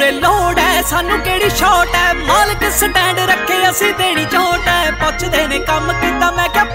ਦੇ ਲੋੜ ਹੈ ਸਾਨੂੰ ਕਿਹੜੀ ਸ਼ੌਟ ਹੈ, ਮਾਲਕ ਸਟੈਂਡ ਰੱਖੇ ਅਸੀਂ ਦੇਣੀ ਝੋਟ ਹੈ। ਪੁੱਛਦੇ ਨੇ ਕੰਮ ਕੀਤਾ ਮੈਂ ਕਿਹਾ